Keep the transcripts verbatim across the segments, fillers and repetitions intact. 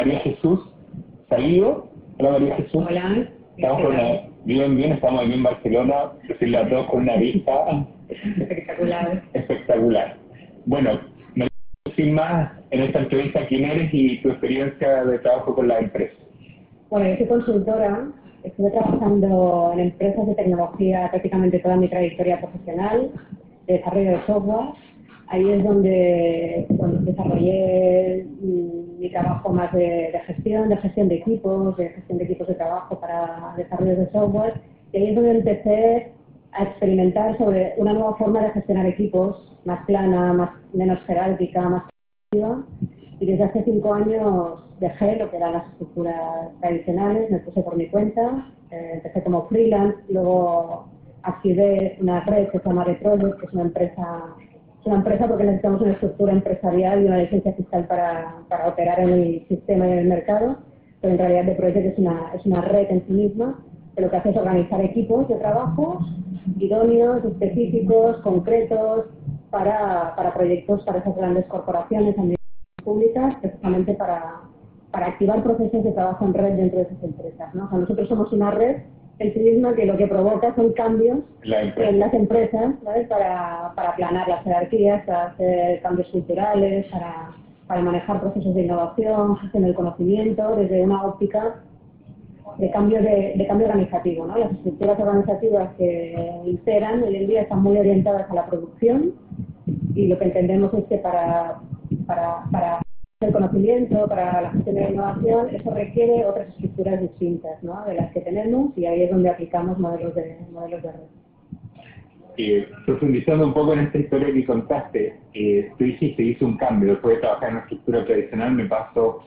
María Jesús Salido. Hola María Jesús. Hola. Estamos con una, bien, bien, estamos aquí en Barcelona, decirle a todos con una vista espectacular. espectacular. Bueno, María, sin más, en esta entrevista, ¿quién eres y tu experiencia de trabajo con la empresa? Bueno, yo soy consultora, estuve trabajando en empresas de tecnología prácticamente toda mi trayectoria profesional, de desarrollo de software. Ahí es donde, donde desarrollé mi trabajo más de, de gestión, de gestión de equipos, de gestión de equipos de trabajo para desarrollo de software. Y ahí es donde empecé a experimentar sobre una nueva forma de gestionar equipos, más plana, más, menos jerárquica, más activa. Y desde hace cinco años dejé lo que eran las estructuras tradicionales, me puse por mi cuenta, eh, empecé como freelance, luego activé una red que se llama Reproject, que es una empresa, es una empresa porque necesitamos una estructura empresarial y una licencia fiscal para, para operar en el sistema y en el mercado, pero en realidad Reproject es una, es una red en sí misma, que lo que hace es organizar equipos de trabajo idóneos, específicos, concretos, para, para proyectos para esas grandes corporaciones públicas, precisamente para, para activar procesos de trabajo en red dentro de esas empresas, ¿no? O sea, nosotros somos una red en sí misma que lo que provoca son cambios en las empresas, ¿sabes? Para, para aplanar las jerarquías, para hacer cambios culturales, para, para manejar procesos de innovación, gestión del conocimiento, desde una óptica de cambio, de, de cambio organizativo, ¿no? Las estructuras organizativas que imperan hoy en día están muy orientadas a la producción y lo que entendemos es que para, para, para el conocimiento, para la gestión de la innovación, eso requiere otras estructuras distintas, ¿no? De las que tenemos, y ahí es donde aplicamos modelos de, modelos de red. Eh, profundizando un poco en esta historia que contaste, eh, tú dijiste, hice un cambio, después de trabajar en una estructura tradicional me paso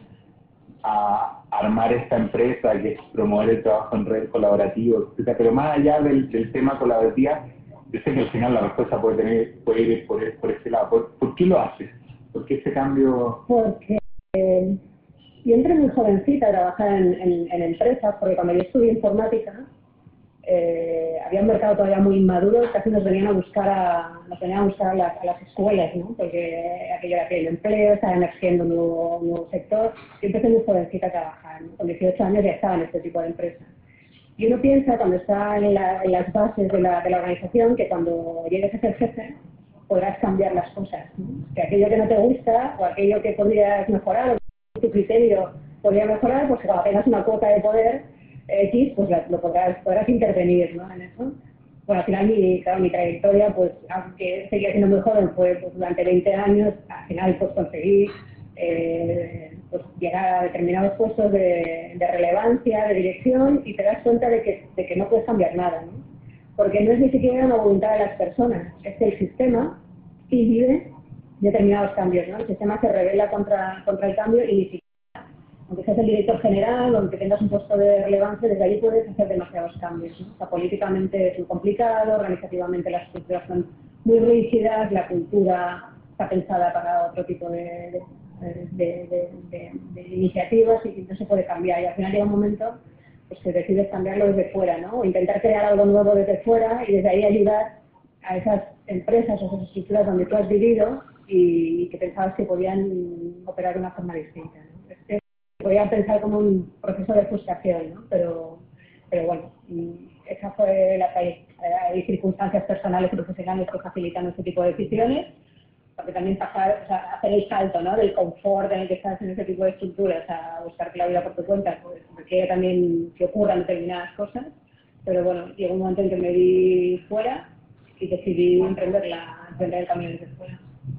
a armar esta empresa que es promover el trabajo en red colaborativo, etcétera. Pero más allá del, del tema colaborativa, yo sé que al final la respuesta puede tener puede ir por, por ese lado. ¿Por, ¿Por qué lo haces? ¿Por qué ese cambio? Porque eh, yo entré muy jovencita a trabajar en, en, en empresas, porque cuando yo estudié informática, eh, había un mercado todavía muy inmaduro, casi nos venían a buscar a, nos venían a buscar a las, a las escuelas, ¿no? Porque aquello era pleno empleo, estaba emergiendo un nuevo, un nuevo sector. Yo empecé muy jovencita a trabajar, ¿no? Con dieciocho años ya estaba en este tipo de empresas. Y uno piensa, cuando está en, la, en las bases de la, de la organización, que cuando llegues a ser jefe, podrás cambiar las cosas, ¿no? Que aquello que no te gusta o aquello que podrías mejorar o tu criterio podría mejorar, pues cuando tengas una cuota de poder X, pues lo podrás, podrás intervenir, ¿no? En eso. Bueno, al final mi, claro, mi trayectoria, pues aunque seguía siendo muy joven, fue pues, durante veinte años, al final pues conseguí eh, pues, llegar a determinados puestos de, de relevancia, de dirección, y te das cuenta de que, de que no puedes cambiar nada, ¿no? Porque no es ni siquiera una voluntad de las personas, es que el sistema inhibe determinados cambios, ¿no? El sistema se revela contra, contra el cambio y ni siquiera, aunque seas el director general o aunque tengas un puesto de relevancia, desde ahí puedes hacer demasiados cambios, ¿no? O sea, políticamente es muy complicado, organizativamente las estructuras son muy rígidas, la cultura está pensada para otro tipo de, de, de, de, de, de iniciativas y no se puede cambiar. Y al final llega un momento pues que decides cambiarlo desde fuera, ¿no? O intentar crear algo nuevo desde fuera y desde ahí ayudar a esas empresas o esas estructuras donde tú has vivido y, y que pensabas que podían operar de una forma distinta, ¿no? Es que podía pensar como un proceso de frustración, ¿no? Pero, pero bueno, esa fue la hay, hay circunstancias personales y profesionales que facilitan este tipo de decisiones, porque también pasar, o sea, hacer el salto, ¿no? Del confort en el que estás en ese tipo de estructuras a buscarte la vida por tu cuenta, pues requiere también que ocurran determinadas cosas, pero bueno, llegó un momento en que me vi fuera y decidí emprender, la, emprender el camino desde fuera.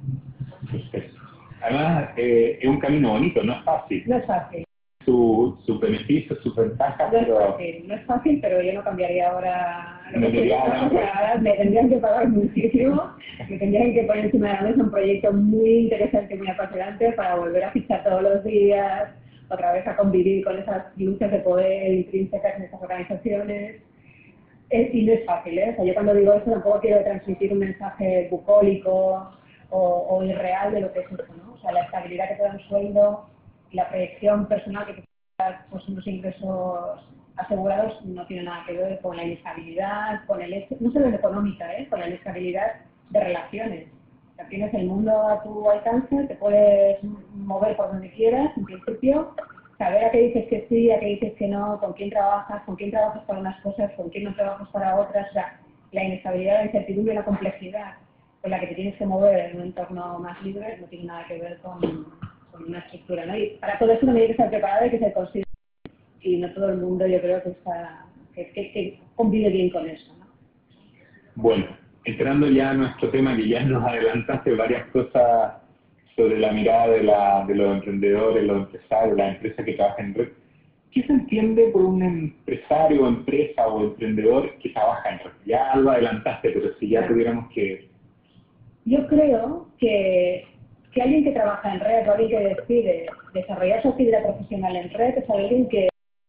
Además, eh, es un camino bonito, no es fácil. No es fácil. Su, su beneficio, su ventaja, no pero... es fácil, no es fácil, pero yo no cambiaría ahora lo no que estoy, ¿no? O sea, ahora me tendrían que pagar muchísimo, me tendrían que poner encima de la mesa un proyecto muy interesante, muy apasionante para volver a fichar todos los días, otra vez a convivir con esas luchas de poder intrínsecas en esas organizaciones. Es, y no es fácil, ¿eh? O sea, yo cuando digo eso tampoco quiero transmitir un mensaje bucólico o, o irreal de lo que es eso, ¿no? O sea, la estabilidad que te da un sueldo y la proyección personal que te da pues, unos ingresos asegurados no tiene nada que ver con la inestabilidad, con el hecho, no solo en económica, ¿eh? Con la inestabilidad de relaciones. O sea, tienes el mundo a tu alcance, te puedes mover por donde quieras, en principio, saber a qué dices que sí, a qué dices que no, con quién trabajas, con quién trabajas para unas cosas, con quién no trabajas para otras, o sea, la inestabilidad, la incertidumbre y la complejidad con la que te tienes que mover en un entorno más libre no tiene nada que ver con, con una estructura, ¿no? Y para todo eso uno tiene que estar preparado y que se considere, y no todo el mundo yo creo que, está, que, que, que convive bien con eso, ¿no? Bueno, entrando ya a nuestro tema, que ya nos adelantaste varias cosas sobre la mirada de, la, de los emprendedores, los empresarios, las empresas que trabajan en red. ¿Qué se entiende por un empresario, empresa o emprendedor que trabaja en red? Ya algo adelantaste, pero si ya tuviéramos que... Yo creo que, que alguien que trabaja en red o alguien que decide desarrollar su actividad profesional en red es alguien que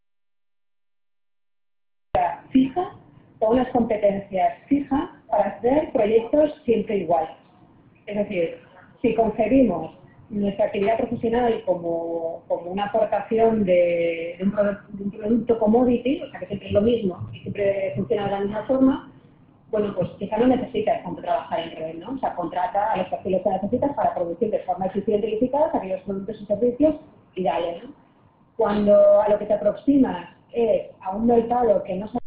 fija con unas competencias fijas para hacer proyectos siempre iguales. Es decir, si concebimos nuestra actividad profesional como, como una aportación de, de, un de un producto commodity, o sea que siempre es lo mismo y siempre funciona de la misma forma, bueno, pues quizá no necesitas tanto trabajar en red, ¿no? O sea, contrata a los perfiles que necesitas para producir de forma eficiente y eficaz aquellos productos y servicios y dale, ¿no? Cuando a lo que te aproximas es a un mercado que no se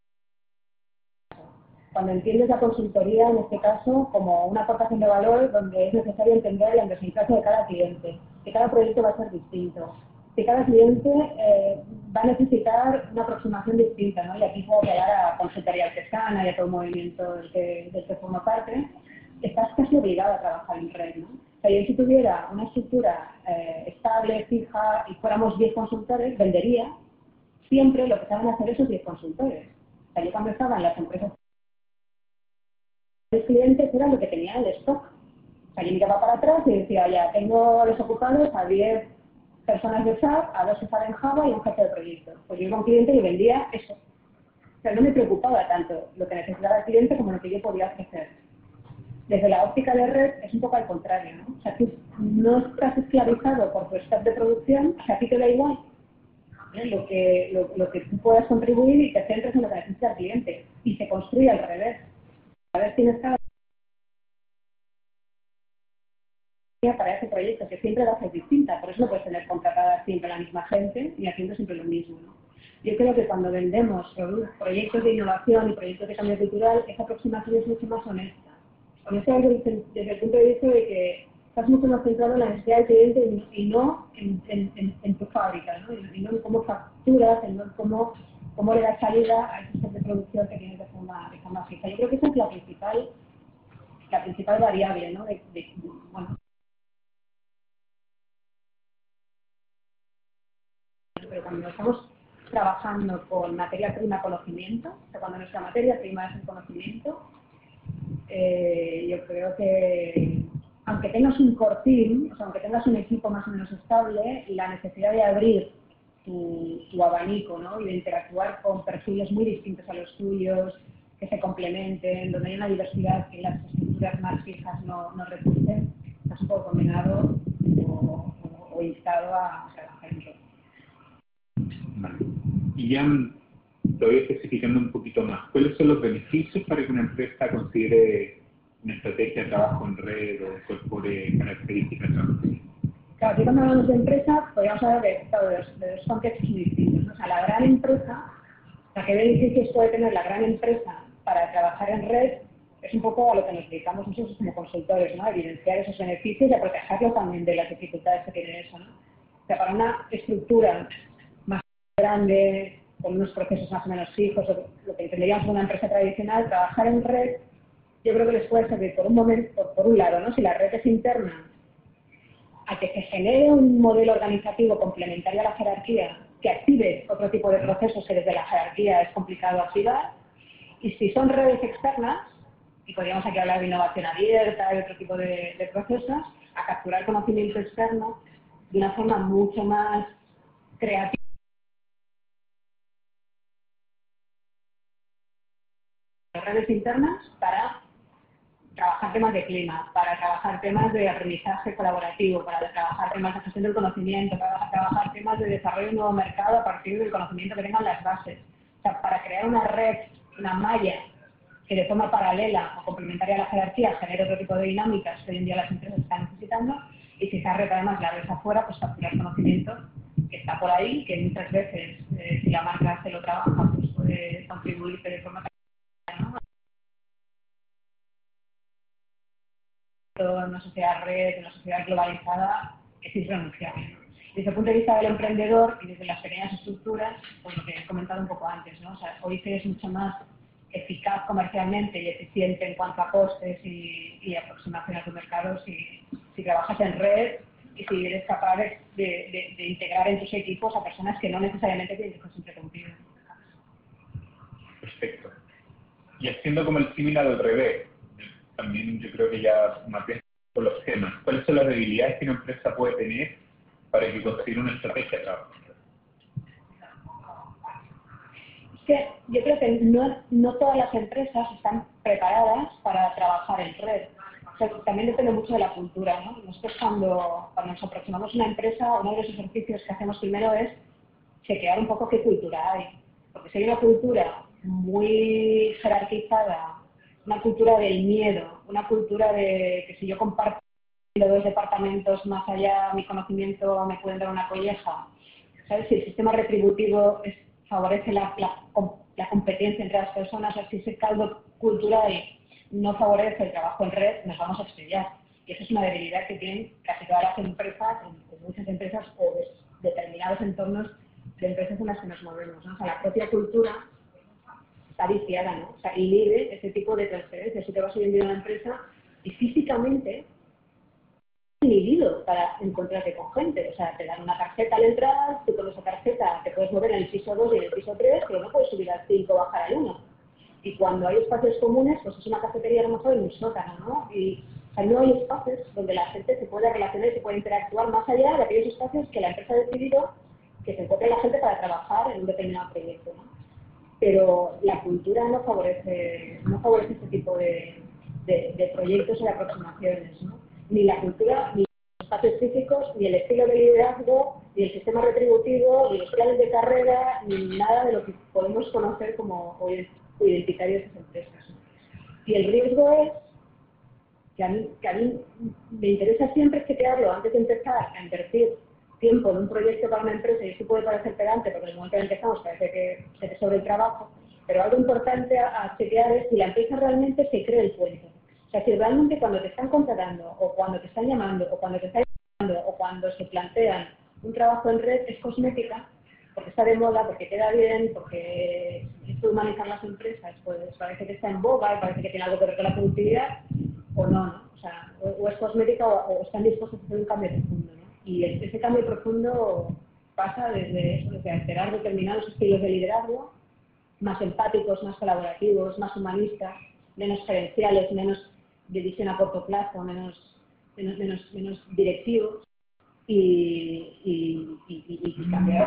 Cuando entiendes la consultoría, en este caso, como una aportación de valor donde es necesario entender la idiosincrasia de cada cliente, que cada proyecto va a ser distinto, que cada cliente eh, va a necesitar una aproximación distinta, ¿no? Y aquí puedo llegar a consultoría artesana y a todo el movimiento del que, del que formo parte, estás casi obligado a trabajar en red, ¿no? O sea, yo si tuviera una estructura eh, estable, fija, y fuéramos diez consultores, vendería siempre lo que saben hacer esos diez consultores. O sea, yo cuando estaba en las empresas los clientes era lo que tenía el stock. O sea, yo miraba para atrás y decía, ya, tengo desocupados a diez personas de S A P, a dos que saben Java y un jefe de proyecto. Pues yo iba a un cliente y vendía eso. O sea, no me preocupaba tanto lo que necesitaba el cliente como lo que yo podía ofrecer. Desde la óptica de red es un poco al contrario, ¿no? O sea, tú no estás esclavizado por tu stock de producción, o sea, a ti te da igual, ¿eh? lo, que, lo, lo que tú puedas contribuir y te centres en lo que necesita el cliente. Y se construye al revés. A ver, tienes cada para ese proyecto, que siempre va a ser distinta, por eso no puedes tener contratada siempre la misma gente y haciendo siempre lo mismo, ¿no? Yo creo que cuando vendemos proyectos de innovación y proyectos de cambio cultural, esa aproximación es mucho más honesta. Honesta desde, desde el punto de vista de que estás mucho más centrado en la necesidad del cliente y no en, en, en, en tu fábrica, ¿no? Y no en cómo facturas, en cómo, cómo le das salida a ese set de producción que tienes de forma, de forma fija. Yo creo que esa es la principal, la principal variable, ¿no? De, de, bueno, pero cuando estamos trabajando con materia prima conocimiento, o sea, cuando nuestra materia prima es el conocimiento, eh, yo creo que aunque tengas un core team, o sea, aunque tengas un equipo más o menos estable, la necesidad de abrir tu, tu abanico, ¿no? Y de interactuar con perfiles muy distintos a los tuyos, que se complementen, donde hay una diversidad que las estructuras más fijas no, no reproducen, estás un poco condenado o, o, o instado a trabajar en ello. Vale. Y ya lo voy especificando un poquito más. ¿Cuáles son los beneficios para que una empresa considere una estrategia de trabajo en red o incorpore características de trabajo? Claro, aquí cuando hablamos de empresa, podríamos hablar de, de, dos, de dos contextos muy distintos, ¿no? O sea, la gran empresa, o sea, ¿qué beneficios puede tener la gran empresa para trabajar en red? Es un poco a lo que nos dedicamos nosotros como consultores, ¿no? A evidenciar esos beneficios y a protegerlo también de las dificultades que tiene eso, ¿no? O sea, para una estructura más grande, con unos procesos más o menos fijos, lo que entenderíamos como una empresa tradicional, trabajar en red, yo creo que les puede servir por un momento, por, por un lado, ¿no? Si la red es interna, a que se genere un modelo organizativo complementario a la jerarquía que active otro tipo de procesos que desde la jerarquía es complicado activar, y si son redes externas, y podríamos aquí hablar de innovación abierta y otro tipo de, de procesos, a capturar conocimiento externo de una forma mucho más creativa. Redes internas para trabajar temas de clima, para trabajar temas de aprendizaje colaborativo, para trabajar temas de gestión del conocimiento, para trabajar temas de desarrollo de un nuevo mercado a partir del conocimiento que tengan las bases. O sea, para crear una red, una malla que de forma paralela o complementaria a la jerarquía genere otro tipo de dinámicas que hoy en día las empresas están necesitando, y si esa red además la ves afuera, pues capturar conocimiento que está por ahí, que muchas veces, eh, si la marca se lo trabaja, pues puede contribuir de forma, ¿no?, en una sociedad red, en una sociedad globalizada, es irrenunciable. Desde el punto de vista del emprendedor y desde las pequeñas estructuras, pues lo que he comentado un poco antes, ¿no? O sea, hoy se es mucho más eficaz comercialmente y eficiente en cuanto a costes y, y aproximación a tu mercado si, si trabajas en red y si eres capaz de, de, de integrar en tus equipos a personas que no necesariamente tienen que estar siempre contigo. Perfecto. Y haciendo como el símil al revés, también yo creo que ya mapeé por los temas. ¿Cuáles son las debilidades que una empresa puede tener para que consiga una estrategia de trabajo? Es que yo creo que no, no todas las empresas están preparadas para trabajar en red. O sea, también depende mucho de la cultura, ¿no? Nosotros cuando, cuando nos aproximamos a una empresa, uno de los ejercicios que hacemos primero es chequear un poco qué cultura hay. Porque si hay una cultura muy jerarquizada, una cultura del miedo, una cultura de que si yo comparto dos departamentos más allá, mi conocimiento me pueden dar una colleja, ¿sabes? Si el sistema retributivo es, favorece la, la, la competencia entre las personas, o si ese caldo cultural no favorece el trabajo en red, nos vamos a estrellar. Y esa es una debilidad que tienen casi todas las empresas, en muchas empresas o de determinados entornos de empresas en las que nos movemos, ¿no? O sea, la propia cultura está viciada, ¿no? O sea, inhibe ese tipo de transferencias. Si te vas hoy en día a una empresa y físicamente inhibido para encontrarte con gente. O sea, te dan una tarjeta al entrar, tú con esa tarjeta te puedes mover en el piso dos y en el piso tres, pero no puedes subir al cinco o bajar al uno. Y cuando hay espacios comunes, pues es una cafetería a lo mejor en un sótano, ¿no? Y o sea, no hay espacios donde la gente se pueda relacionar y se pueda interactuar más allá de aquellos espacios que la empresa ha decidido que se encuentre la gente para trabajar en un determinado proyecto, ¿no? Pero la cultura no favorece, no favorece este tipo de, de, de proyectos o de aproximaciones, ¿no? Ni la cultura, ni los espacios físicos, ni el estilo de liderazgo, ni el sistema retributivo, ni los planes de carrera, ni nada de lo que podemos conocer como identificar esas empresas. Y el riesgo es, que a, mí, que a mí me interesa siempre, es que te hablo antes de empezar a invertir tiempo en un proyecto para una empresa, y eso puede parecer pedante porque en el momento en el que empezamos parece que se te sobre el trabajo, pero algo importante a, a chequear es si la empresa realmente se cree el cuento. O sea, si realmente cuando te están contratando, o cuando te están llamando, o cuando te están llamando, o cuando se plantean un trabajo en red es cosmética, porque está de moda, porque queda bien, porque esto de humanizar las empresas, pues parece que está en boga y parece que tiene algo que ver con la productividad, o no, ¿no? O sea, o, o es cosmética o, o están dispuestos a hacer un cambio profundo, ¿no? Y el, ese cambio profundo pasa desde eso, desde alterar determinados estilos de liderazgo, más empáticos, más colaborativos, más humanistas, menos gerenciales, menos de visión a corto plazo, menos, menos, menos, menos directivos, y, y, y, y, y cambiar.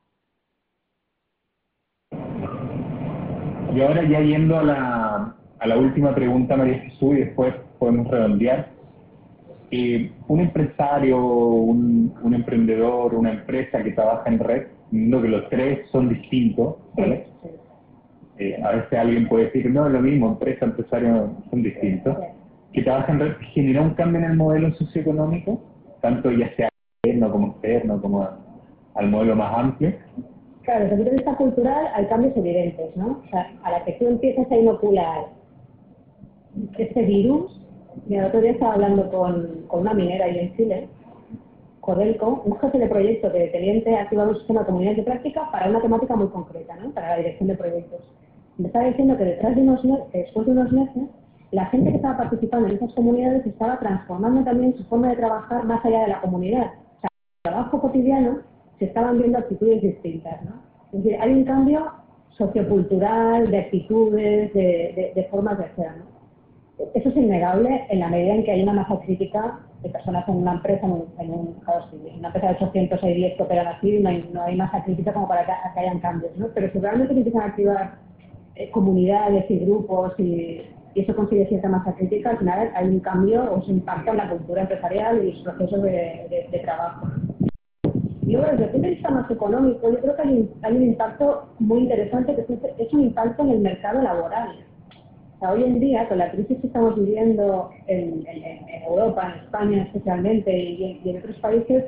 Y ahora ya yendo a la, a la última pregunta, María Jesús, y después podemos redondear. Eh, un empresario, un, un emprendedor, una empresa que trabaja en red, viendo que los tres son distintos, ¿vale? Sí, sí. Eh, a veces alguien puede decir, no, es lo mismo, empresa, empresario son distintos. Sí. Que trabaja en red genera un cambio en el modelo socioeconómico, tanto ya sea interno como externo, como a, al modelo más amplio. Claro, desde el punto de vista cultural hay cambios evidentes, ¿no? O sea, a la que tú empiezas a inocular este virus, mira, el otro día estaba hablando con, con una minera ahí en Chile, Codelco, un jefe de proyecto que tenía activado un sistema de comunidades de práctica para una temática muy concreta, ¿no? Para la dirección de proyectos. Me estaba diciendo que detrás de unos meses, después de unos meses, la gente que estaba participando en esas comunidades estaba transformando también su forma de trabajar más allá de la comunidad. O sea, en el trabajo cotidiano se estaban viendo actitudes distintas, ¿no? Es decir, hay un cambio sociocultural, de actitudes, de, de, de formas de hacer, ¿no? Eso es innegable en la medida en que hay una masa crítica de personas en una empresa, en, un, en, un, en una empresa de ochocientos hay diez que operan así, no hay, no hay masa crítica como para que, que hayan cambios, ¿no? Pero si realmente se empiezan a activar eh, comunidades y grupos y, y eso consigue cierta masa crítica, al final hay un cambio o se impacta en la cultura empresarial y los procesos de, de, de trabajo. Y luego, desde el punto de vista más económico, yo creo que hay un, hay un impacto muy interesante, que es, es un impacto en el mercado laboral. O sea, hoy en día, con la crisis que estamos viviendo en, en, en Europa, en España especialmente y en, y en otros países,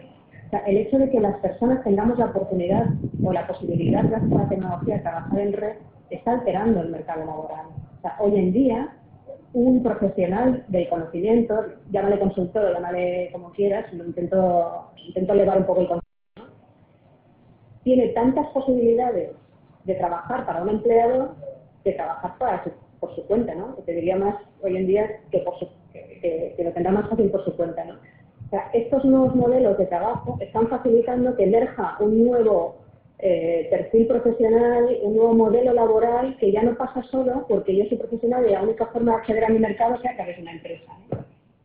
O sea, el hecho de que las personas tengamos la oportunidad o la posibilidad, gracias a la tecnología, de trabajar en red, está alterando el mercado laboral. O sea, hoy en día, un profesional del conocimiento, llámale consultor, llámale como quieras, lo intento, intento elevar un poco el concepto, ¿no? Tiene tantas posibilidades de trabajar para un empleador que trabajar para su, por su cuenta, ¿no? Que te diría más hoy en día que, por su, que, que, que lo tendrá más fácil por su cuenta, ¿no? O sea, estos nuevos modelos de trabajo están facilitando que emerja un nuevo eh, perfil profesional, un nuevo modelo laboral que ya no pasa solo porque yo soy profesional y la única forma de acceder a mi mercado es a través de una empresa, ¿no?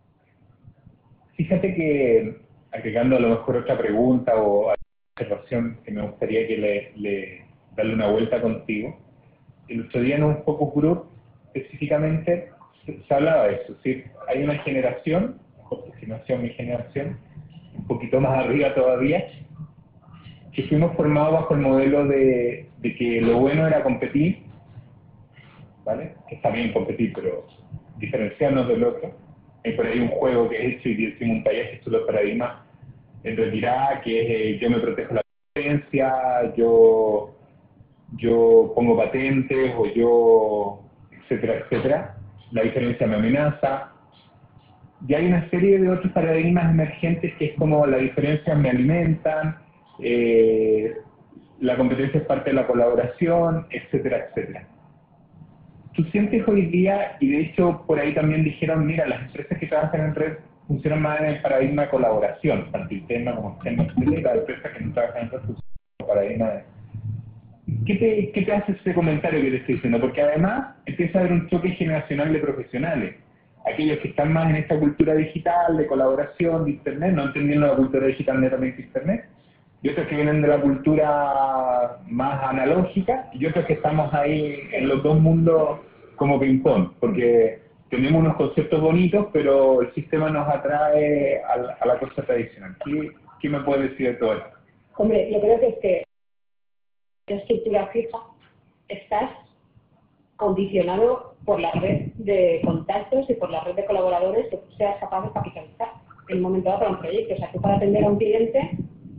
Fíjate que, agregando a lo mejor otra pregunta o observación que me gustaría que le, le darle una vuelta contigo, el otro día en un focus group específicamente se, se hablaba de eso, es decir, hay una generación, mejor si no sea mi generación, un poquito más arriba todavía, que fuimos formados bajo el modelo de, de que lo bueno era competir, ¿vale? Que está bien competir, pero diferenciarnos del otro. Hay por ahí un juego que he hecho y decimos un taller que es los paradigmas en retirada, que es eh, yo me protejo la competencia, yo yo pongo patentes o yo, etcétera, etcétera. La diferencia me amenaza. Y hay una serie de otros paradigmas emergentes que es como la diferencia me alimentan, eh, la competencia es parte de la colaboración, etcétera, etcétera. Tú sientes hoy día, y de hecho por ahí también dijeron, mira, las empresas que trabajan en red funcionan más en el paradigma de colaboración, tanto interna como externa, etcétera, y las empresas que no trabajan en red funcionan en el paradigma de ¿Qué te, ¿Qué te hace ese comentario que te estoy diciendo? Porque además empieza a haber un choque generacional de profesionales. Aquellos que están más en esta cultura digital, de colaboración, de Internet, no entendiendo la cultura digital netamente Internet, y otros que vienen de la cultura más analógica, y otros que estamos ahí en los dos mundos como ping-pong, porque tenemos unos conceptos bonitos, pero el sistema nos atrae a la, a la cosa tradicional. ¿Qué, ¿Qué me puedes decir de todo esto? Hombre, yo creo que es que en estructura fija estás condicionado por la red de contactos y por la red de colaboradores que tú seas capaz de capitalizar en un momento dado para un proyecto. O sea, tú para atender a un cliente,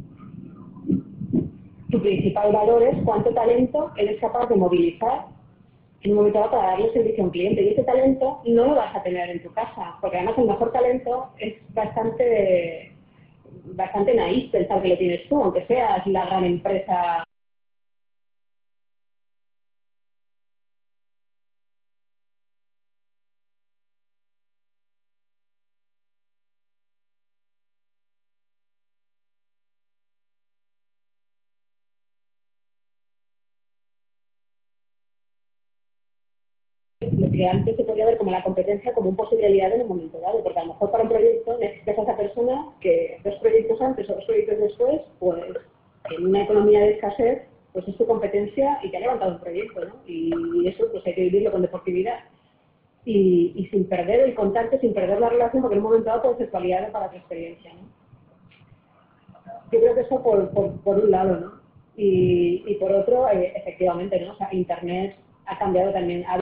tu principal valor es cuánto talento eres capaz de movilizar en un momento dado para darle servicio a un cliente. Y ese talento no lo vas a tener en tu casa, porque además el mejor talento es bastante, bastante naif pensar que lo tienes tú, aunque seas la gran empresa. Lo que antes se podía ver como la competencia como un posible aliado en un momento dado, porque a lo mejor para un proyecto necesitas a esa persona que dos proyectos antes o dos proyectos después, pues en una economía de escasez, pues es tu competencia y te ha levantado un proyecto, ¿no? Y eso pues hay que vivirlo con deportividad y, y sin perder el contacto, sin perder la relación, porque en un momento dado puede ser tu aliado para tu experiencia, ¿no? Yo creo que eso por, por, por un lado, ¿no? Y, y por otro, eh, efectivamente, ¿no? O sea, Internet ha cambiado también. Ha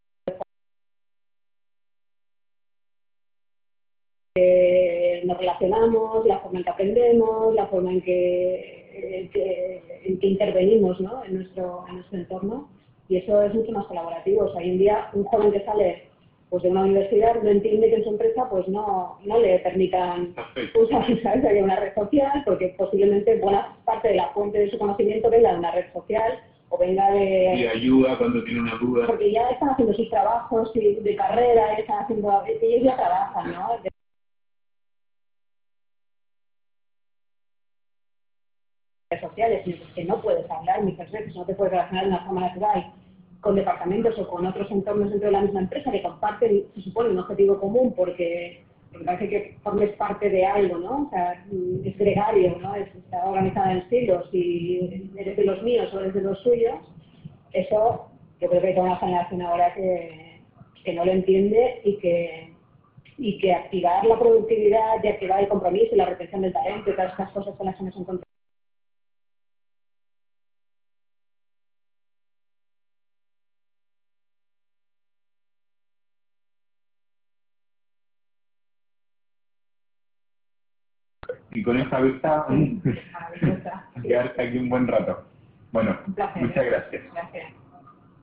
Eh, nos relacionamos, la forma en que aprendemos, la forma en que, eh, que, en que intervenimos, ¿no? en, nuestro, en nuestro entorno, y eso es mucho más colaborativo. O sea, hoy en día un joven que sale pues, de una universidad no entiende que en su empresa pues no, no le permitan usar, ¿sabes? Haya una red social, porque posiblemente buena parte de la fuente de su conocimiento venga de una red social o venga de... Y ayuda cuando tiene una duda. Porque ya están haciendo sus trabajos de carrera, están haciendo, ellos ya trabajan, ¿no? Sociales, en los que no puedes hablar muchas veces, no te puedes relacionar de una forma natural con departamentos o con otros entornos dentro de la misma empresa que comparten, se supone, un objetivo común porque, porque parece que formes parte de algo, ¿no? O sea, es gregario, ¿no? Es, está organizada en silos y eres de los míos o eres de los suyos. Eso yo creo que hay toda una generación ahora que, que no lo entiende y que y que activar la productividad y activar el compromiso y la retención del talento y todas estas cosas con las que nos encontramos y con esta vista, Maravillosa. quedarte aquí un buen rato. Bueno, Un placer. muchas gracias. Gracias.